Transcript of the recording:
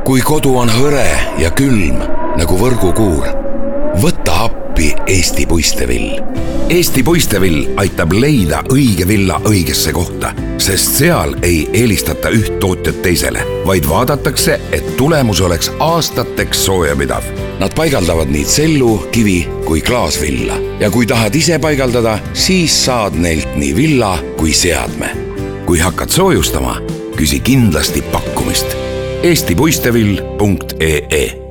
kui kodu on hõre ja külm nagu võrgukuur, võta appi Eesti puistevill. Eesti puistevill aitab leida õige villa õigesse kohta, sest seal ei eelistata üht tootjat teisele, vaid vaadatakse, et tulemus oleks aastateks soojapidav. Nad paigaldavad nii tsellu, kivi kui klaasvilla. Ja kui tahad ise paigaldada, siis saad neilt nii villa kui seadme. Kui hakkad soojustama, küsi kindlasti pakkumist. eestipuistevill.ee